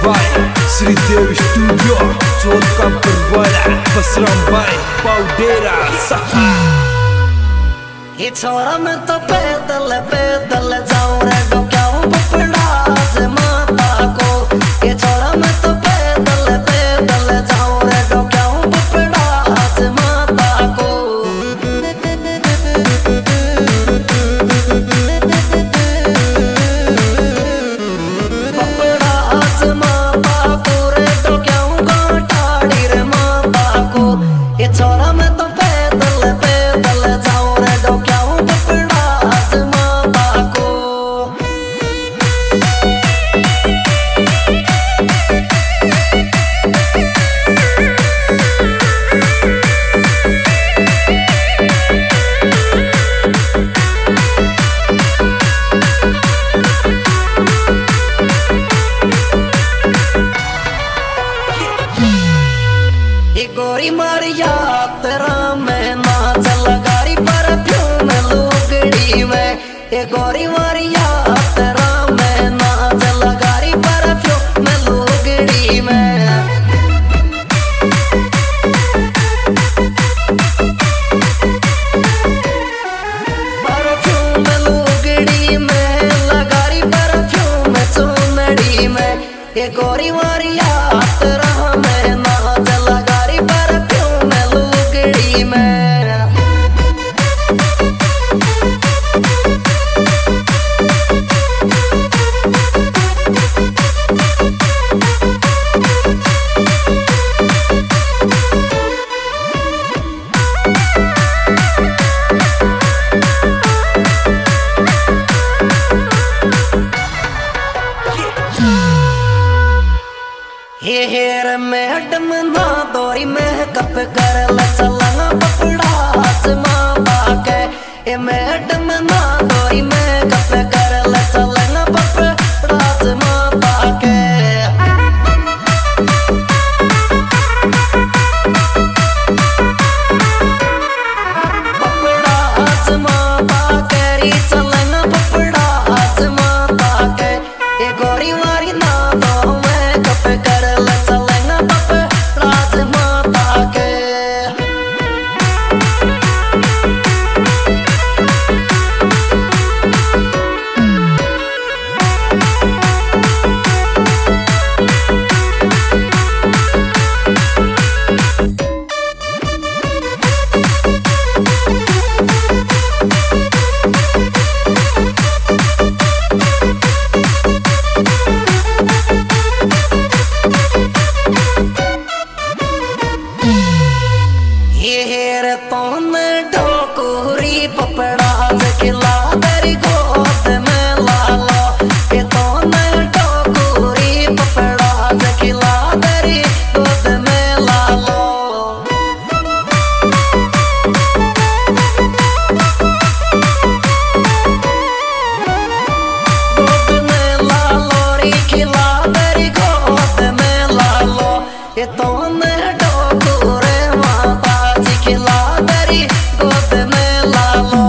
by Sridev Studio, Chorka Purwara, Basram by Paudera Saha। ये छोरा मैं तो पैदल पैदल जाऊं रे डोक्याऊं पपड़ा से माता को। ये छोरा मैं तो पैदल पैदल जाऊं रे डोक्याऊं पपड़ा से माता को। पपड़ा से माता को रे डोक्याऊं काटाड़ी रे माता को। ये छोरा मैं तो पैदल पैदल जाऊं रे डोक्याऊं पपड़ा से माता को। ये गोरी मारिया तेरा मैं नाच लगारी परफ्यूम लुगड़ी में। ये गोरी मारिया तेरा मैं नाच लगारी परफ्यूम लुगड़ी में। परफ्यूम लुगड़ी में लगारी परफ्यूम चुनड़ी में। ये गोरी मारिया तेरा मैं नाच लगारी परफ्यूम लुगड़ी में। ये हेर मैडम ना दोरी मेकअप कर चलना पपड़ा से माता के। ये मैडम ना दोरी मेकअप कर चलना पपड़ा से माता के। पपड़ा से माता के चलना पपड़ा से माता के। ये गोरी मारी ना दो मेकअप कर चलना पपड़ा से माता के। ये हेर तोन ढोकुरी पपड़ा खिला तेरी गोद में लालो। ये तोन ढोकुरी पपड़ा खिला तेरी गोद में लालो। गोद में लालो री खिला तेरी गोद में लालो। ये तोन ढोकुरे माता जी खिला तेरी गोद में लालो।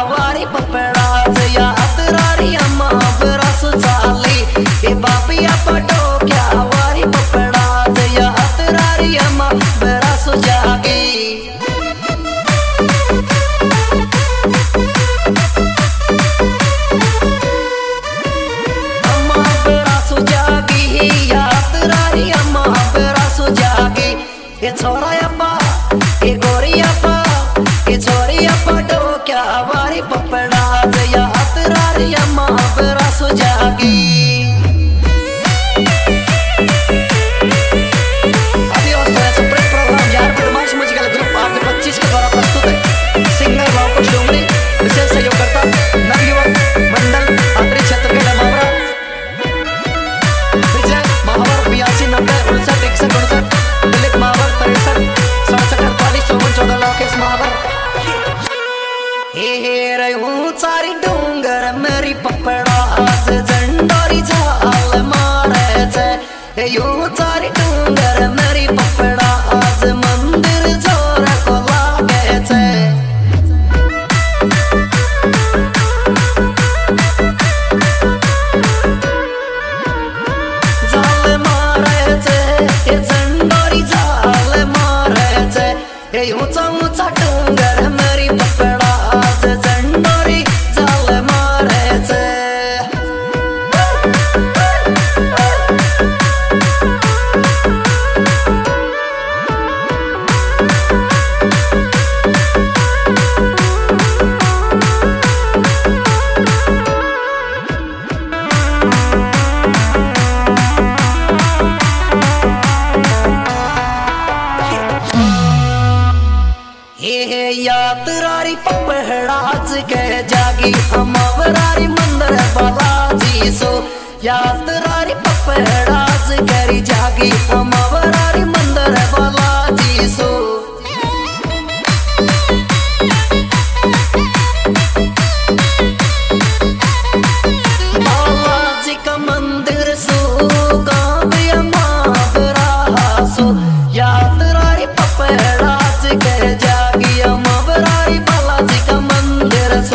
वारी पपड़ाच या अतरारी अम्मा बरस चाली ए बापिया पटो क्या वारी पपड़ाच या अतरारी अम्मा बरस जागी ये छोरा अप्पा ये गोरी अप्पा ये छोरी अप्पा डो क्या वारी पपड़ा या अतरारी अम्मा बरा सुजागी अभी और थोड़ा सुप्रीम प्रोग्राम यार बदमाश म्यूजिकल ग्रुप आपके 25 के द्वारा प्रस्तुत है। सिंगर लवकुश डोंगरी विशेष सहयोगकर्ता नवयुवक मंडल आंतरिक क्षेत्र के मावरा विजय महावर 82 90 59 61 59 दिलीप महावर 63 67 48 54 14 लोकेश महावर हे रहूं सारी डूंगर मेरी पपड़ा आज झंडोरी झाल मारे छे यूं सारी डूंगर मेरी पपड़ा आज मंदिर जोर को लागे छे झाल मारे छे झंडोरी झाल मारे छे ऊंचा ऊंचा डूंगर मेरी पपड़ा आज झंडोरी झाल मारे छे यात्रारी पपड़ाच के जागी अमवरारी मंदिर बालाजी सो यात्रारी पपड़ाच करी जागी अमवरारी मंदिर बालाजी सो बालाजी का मंदिर सो गाँव अमवरा सो यात्रारी पपड़ाच के जागी अमवरारी बालाजी का मंदिर सो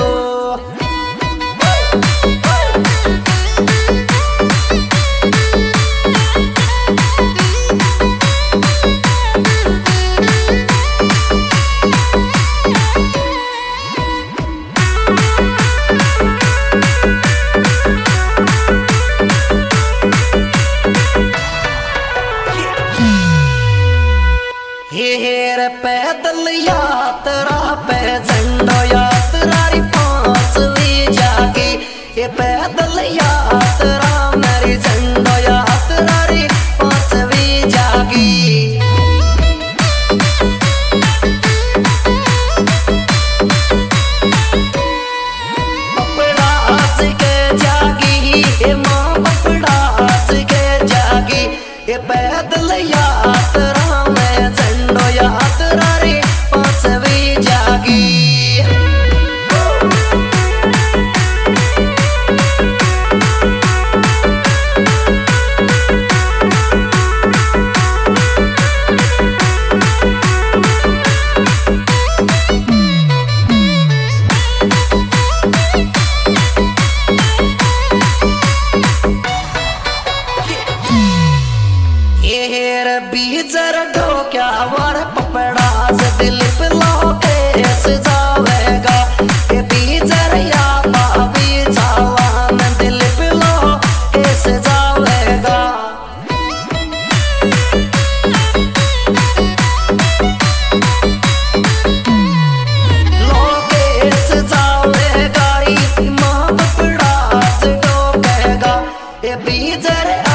हेर पैदल यात्रा पे झंडो यात्रारी पांचवी जागी ये पैदल यात्रा मेरी झंडो यात्रारी पांचवी जागी पपड़ाच के जागी ये माँ पपड़ाच के जागी ये पैदल यात्रा में झंडो यात्रारी पांचवी जागी बीजर ढोक्या वार पपड़ा से दिल पे लोकेश जावेगा ये बीजर या बाबी जावान दिल पे लोकेश जावेगा लोकेश जावेगा माँ पपड़ा से ढोकेगा ये बीजर